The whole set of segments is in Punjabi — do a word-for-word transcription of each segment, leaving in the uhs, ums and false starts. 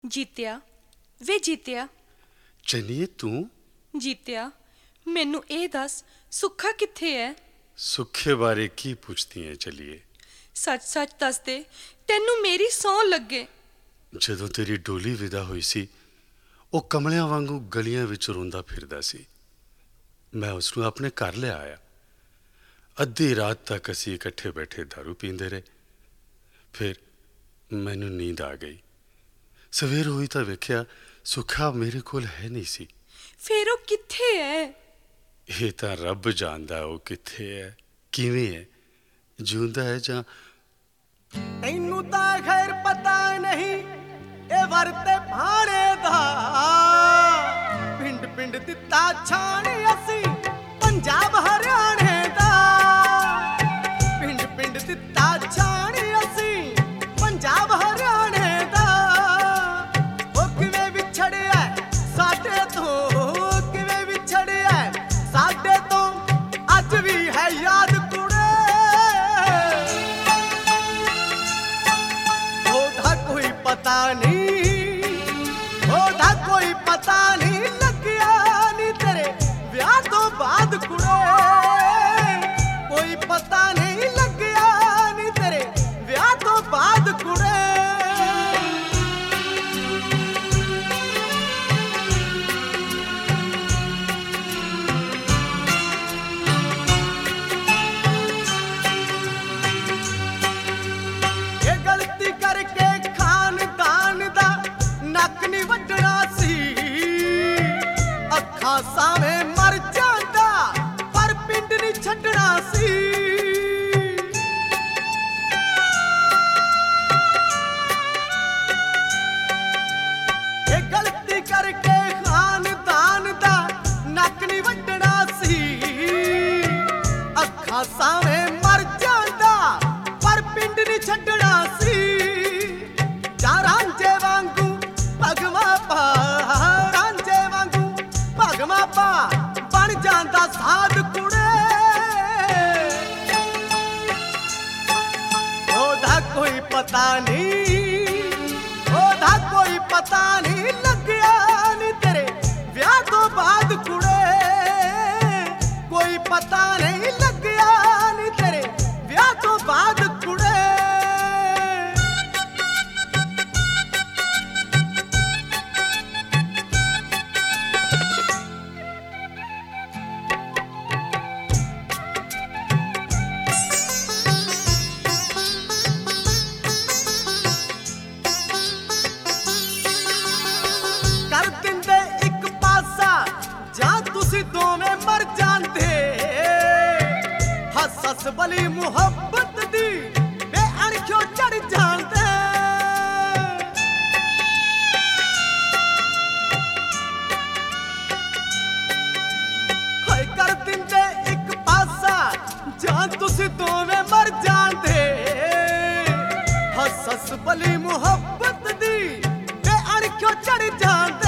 ਜੀਤਿਆ ਵੇ ਜੀਤਿਆ। ਚੰਨੀਏ ਤੂੰ? ਜੀਤਿਆ ਮੈਨੂੰ ਇਹ ਦੱਸ ਸੁੱਖਾ ਕਿੱਥੇ ਹੈ? ਸੁੱਖੇ ਬਾਰੇ ਕੀ ਪੁੱਛਦੀ ਹੈ? ਚਲੀਏ ਸੱਚ ਸੱਚ ਦੱਸ ਦੇ, ਤੈਨੂੰ ਮੇਰੀ ਸਹੁੰ ਲੱਗੇ। ਜਦੋਂ ਤੇਰੀ ਡੋਲੀ ਵਿਦਾ ਹੋਈ ਸੀ ਉਹ ਕਮਲਿਆਂ ਵਾਂਗੂ ਗਲੀਆਂ ਵਿੱਚ ਰੋਂਦਾ ਫਿਰਦਾ ਸੀ। ਮੈਂ ਉਸ ਨੂੰ ਆਪਣੇ ਘਰ ਲਿਆਇਆ। ਅੱਧੀ ਰਾਤ ਤੱਕ ਅਸੀਂ ਇਕੱਠੇ ਬੈਠੇ ਦਾਰੂ ਪੀਂਦੇ ਰਹੇ। ਫਿਰ ਮੈਨੂੰ ਨੀਂਦ ਆ ਗਈ। ਸਵੇਰ ਹੋਈ ਤਾਂ ਵੇਖਿਆ ਸੁੱਖਾ ਮੇਰੇ ਕੋਲ ਹੈ ਨਹੀਂ ਸੀ। ਫਿਰ ਉਹ ਕਿੱਥੇ ਹੈ? ਇਹ ਤਾਂ ਰੱਬ ਜਾਣਦਾ ਉਹ ਕਿੱਥੇ ਹੈ, ਕਿਵੇਂ ਹੈ, ਜਿਉਂਦਾ ਹੈ ਜਾਂ। ਤੈਨੂੰ ਤਾਂ ਖੈਰ ਪਤਾ ਨਹੀਂ ਇਹ ਵਰਤੇ ਭਾਣੇ ਦਾ। ਪਿੰਡ ਪਿੰਡ ਦਿੱਤਾ ਛਾਣ ਅਸੀਂ ਪੰਜਾਬ ਹਰਿਆਣੇ ਦਾ। ਪਿੰਡ ਪਿੰਡ ਦਿੱਤਾ ਛਾਣ ਅਸੀਂ ਪੰਜਾਬ ਹਰਿਆਣੇ ਦਾ। ਉਹ ਕਿਵੇਂ ਵਿਛੜਿਆ ਸਾਡੇ ਤੋਂ, ਕਿਵੇਂ ਵਿਛੜਿਆ ਸਾਡੇ ਤੋਂ, ਅੱਜ ਵੀ ਹੈ ਯਾਦ ਕੁੜੇ। ਉਹਦਾ ਕੋਈ ਪਤਾ ਨਹੀਂ, ਉਹਦਾ ਕੋਈ ਪਤਾ ਨਹੀਂ ਲੱਗਿਆ ਨੀ ਤੇਰੇ ਵਿਆਹ ਤੋਂ ਬਾਅਦ ਕੁੜੇ। ਕੋਈ ਪਤਾ ਨਹੀਂ ਲੱਗਿਆ ਨੀ ਤੇਰੇ ਵਿਆਹ ਤੋਂ ਬਾਅਦ ਕੁੜੇ। ਇਹ ਗਲਤੀ ਕਰਕੇ ਖਾਨਦਾਨ ਦਾ ਨੱਕ ਨਹੀਂ ਵੱਢਣਾ ਸੀ। ਅੱਖਾਂ ਸਾਵੇਂ ਮਰ ਜਾਂਦਾ ਪਰ ਪਿੰਡ ਨਹੀਂ ਛੱਡਣਾ ਸੀ। ਇਹ ਗਲਤੀ ਕਰਕੇ ਖਾਨਦਾਨ ਦਾ ਨੱਕ ਨਹੀਂ ਵੱਢਣਾ ਸੀ। ਅੱਖਾਂ ਸਾਵੇਂ ਮਰ ਜਾਂਦਾ ਪਰ ਪਿੰਡ ਨਹੀਂ ਛੱਡਣਾ ਸੀ। ਜਾਂ ਰਾਂਝੇ ਵਾਂਗੂ ਭਗਵਾ ਪਾ, ਰਾਂਝੇ ਵਾਂਗੂ ਭਗਵਾ ਪਾ ਬਣ ਜਾਂਦਾ ਸਾਧ ਕੁੜੇ। ਉਹਦਾ ਕੋਈ ਪਤਾ ਨਹੀਂ, ਉਹਦਾ ਕੋਈ ਪਤਾ ਨਹੀਂ ਲੱਗਿਆ ਨੀ ਤੇਰੇ ਵਿਆਹ ਤੋਂ ਬਾਅਦ ਕੁੜੇ। ਕੋਈ ਪਤਾ ਨਹੀਂ ਲੱਗਿਆ ਨੀ ਤੇਰੇ ਵਿਆਹ ਤੋਂ ਬਾਅਦ ਕੁੜੇ। ਕਰ ਦਿੰਦੇ ਇੱਕ ਪਾਸਾ ਜਾਂ ਤੁਸੀਂ ਦੋਵੇਂ ਮਰ ਜਾਂਦੇ। ਹੱਸ ਹੱਸ ਬਲੀ ਮੁਹੱਬਤ ਦੀ ਬੇਅਣਖਿਓ ਚੜ ਜਾਂਦੇ। ਹਾਏ ਕਰ ਦਿੰਦੇ ਇੱਕ ਪਾਸਾ ਜਾਂ ਤੁਸੀਂ ਦੋਵੇਂ ਮਰ ਜਾਂਦੇ। ਹੱਸ ਹੱਸ ਬਲੀ ਮੁਹੱਬਤ ਦੀ ਬੇਅਣਖਿਓ ਚੜ ਜਾਂਦੇ।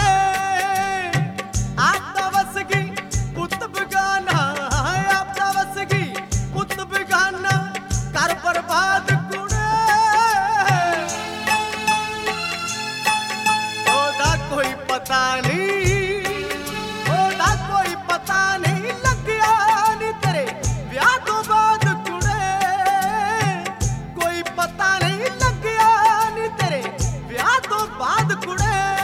ਆਪ ਤਾਂ ਵਸ ਗਈ ਪੁੱਤ ਬਗਾਨਾ, ਆਪ ਤਾਂ ਵਸ ਗਈ ਪੁੱਤ ਬਗਾਨਾ ਕਰ ਬਰਬਾਦ ਕੁੜੇ। ਉਹਦਾ ਕੋਈ ਪਤਾ ਨਹੀਂ, ਉਹਦਾ ਕੋਈ ਪਤਾ ਨਹੀਂ ਲੱਗਿਆ ਨੀ ਤੇਰੇ ਵਿਆਹ ਤੋਂ ਬਾਅਦ ਕੁੜੇ। ਕੋਈ ਪਤਾ ਨਹੀਂ ਲੱਗਿਆ ਨੀ ਤੇਰੇ ਵਿਆਹ ਤੋਂ ਬਾਅਦ ਕੁੜੇ।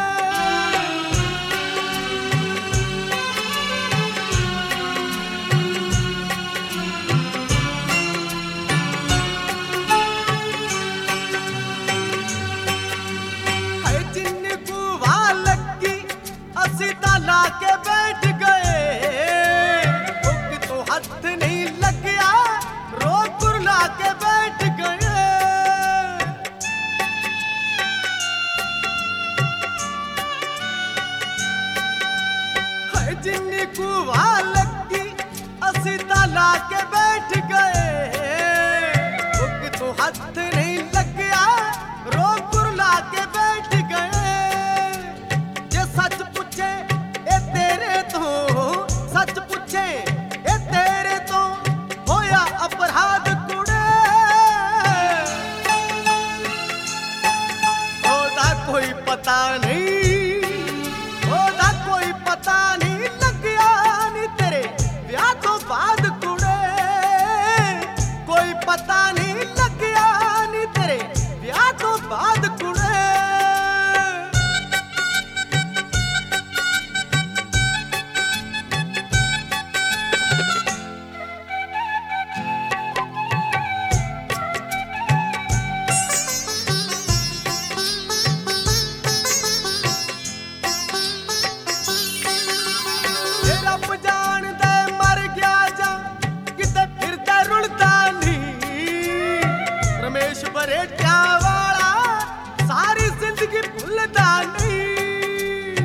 ਹਾਏ ਜਿੰਨੀ ਕੁ ਵਾਹ ਲੱਗੀ ਅਸੀਂ ਤਾਂ ਲਾ ਕੇ ਬੈਠ ਗਏ। ਉਹ ਕਿਤੋਂ ਹੱਥ ਨਹੀਂ ਲੱਗਿਆ ਰੋ ਕੁਰਲਾ ਕੇ ਬੈਠ ਗਏ। ਹਾਏ ਜਿੰਨੀ ਕੁ ਵਾਹ ਲੱਗੀ ਅਸੀਂ ਤਾਂ ਲਾ ਕੇ ਬੈਠ ਗਏ। ਉਹ ਕਿਤੋਂ ਹੱਥ ਨਹੀਂ ਲੱਗਿਆ ਰੋ ਕੁਰਲਾ ਕੇ ਬੈਠ ਗਏ। ਜੇ ਸੱਚ ਪੁੱਛੇ ਇਹ ਤੇਰੇ कोई पता नहीं, ओदा कोई पता नहीं लग्या नी तेरे ब्याह तो बाद कुड़े, कोई पता नहीं लग्या नी तेरे ब्याह तो बाद कुड़े। रब जाणदा मर गया जा किते फिरदा रुलदा नहीं, रमेश बरेटिया वाला सारी जिंदगी भुलदा नहीं।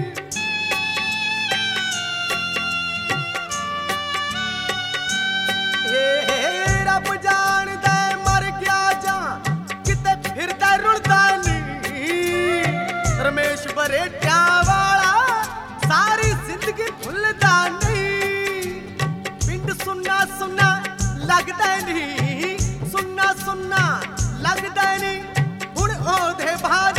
ए रब जाणदा मर गया जा किते फिरदा रुलदा नहीं, रमेश बरेटिया वाला सारी जिंदगी भुलदा नहीं। पिंड सुन्ना सुन्ना लगदा नहीं, सुन्ना सुन्ना लगदा नहीं, हुण ओदे भार